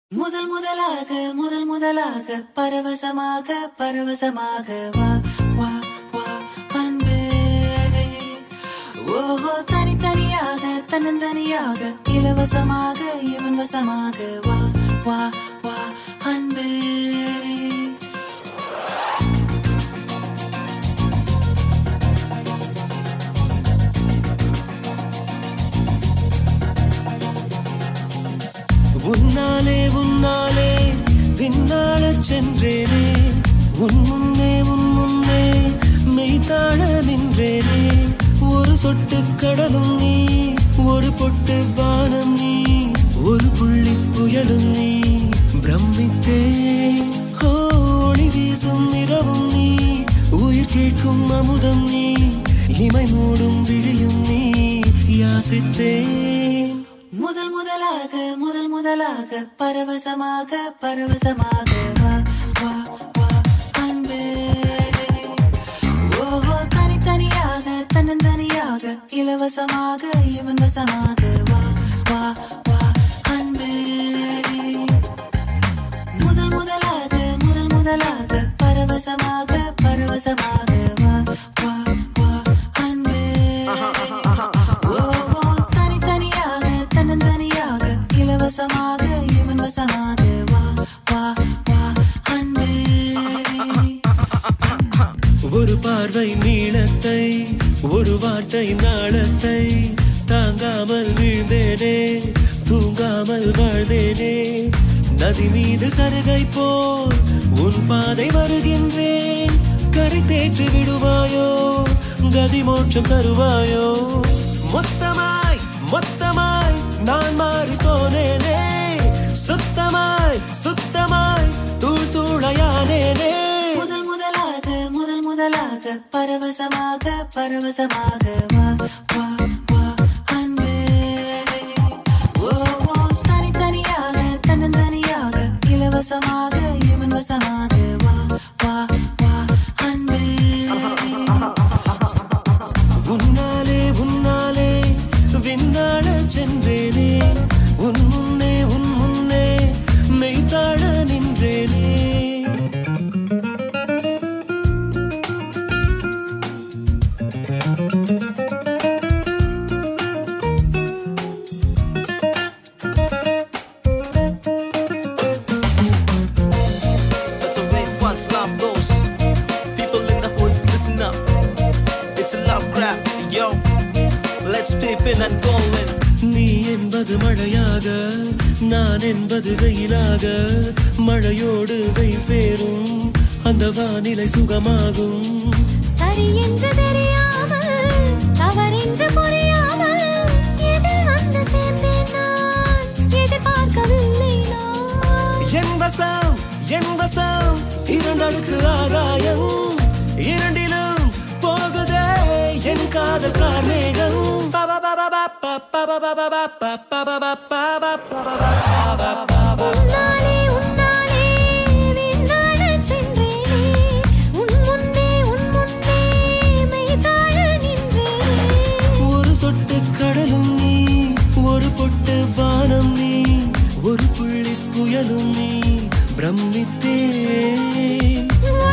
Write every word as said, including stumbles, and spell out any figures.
முதல் முதலாக முதல் முதலாக பரவசமாக பரவசமாக வா வா வா அன்பே. ஓஹோ தனித்தனியாக தன்னந்தனியாக இலவசமாக இவன் வசமாக வா வா வா அன்பே. உன்னாலே உன்னாலே விண்ணாளச் சென்றேனே, உன் முன்னே உன் முன்னே மெய்தாழ நின்றேனே. ஒரு சொட்டு கடலும் நீ, ஒரு பொட்டு வானம் நீ, ஒரு புள்ளி புயலும் நீ. பிரமித்தேன் ஒளி வீசும் இரவும் நீ, உயிர் கேட்கும் அமுதம் நீ, இமை மூடும் விழியும் நீ. யாசித்தேன் முதல் முதலாக முதல் முதலாக பரவசமாக பரவசமாக வா வா வா அன்பே. ஓஹோ தனித்தனியாக தன்னந்தனியாக இலவசமாக இவன் வசமாக வா வா வா அன்பே. முதல் முதலாக முதல் முதலாக பரவசமாக பரவசமாக வா வா வா அன்பே. ஓஹோ தனித்தனியாக தன்னந்தனியாக இலவசமாக இவன் வசமாக வா வா வா அன்பே. ஒரு பார்வை நீளத்தை, ஒரு வார்த்தை நாளத்தை, தாங்காமல் வீழ்ந்தேனே, தூங்காமல் வாழ்ந்தேனே. நதி மீது சருகை போல் உன் பாதை வருகின்றேன். கரை தேற்றி விடுவாயோ, கதி மோட்சம் தருவாயோ. மொத்தமாய் மொத்தமாய் நான் மாறி போனேனே, சுத்தமாய் சுத்தமாய் தூள் தூளையானேனே. முதல் முதலாக முதல் முதலாக பரவசமாக பரவசமாக வா வா வா அன்பே. ஓஹோ தனித்தனியாக தன்னந்தனியாக இலவசமாக இவன் வசமாக வா வா வா அன்பே. உன்னாலே உன்னாலே விண்ணாளச் சென்றேனே, உன் முன்னே உன் முன்னே மெய்தாழ நின்றேனே. That's the way first love goes. People in the hoods, listen up. It's a love grab, yo. Let's peep in and go in. நீ என்பது மழையாக, நான் என்பது வெயிலாக. மழையோடு வெயில் சேரும், அந்த வானிலை சுகமாகும். சரி என்று தெரியாமல், தவறென்று புரியாமல், எதில் வந்து சேர்ந்தேன் நான், எதிர்பார்க்கவில்லை நான். என் வசம் என் வசம் இரண்டடுக்கு ஆகாயம், இரண்டிலும் போகுதே என் காதல் கார்மேகம். உன்னாலே உன்னாலே விண்ணாளச் சென்றேனே, உன் முன்னே உன் முன்னே மெய்தாழ நின்றேனே. ஒரு சொட்டு கடலும் நீ, ஒரு பொட்டு வானம் நீ, ஒரு புள்ளி புயலும் நீ. பிரமித்தேன்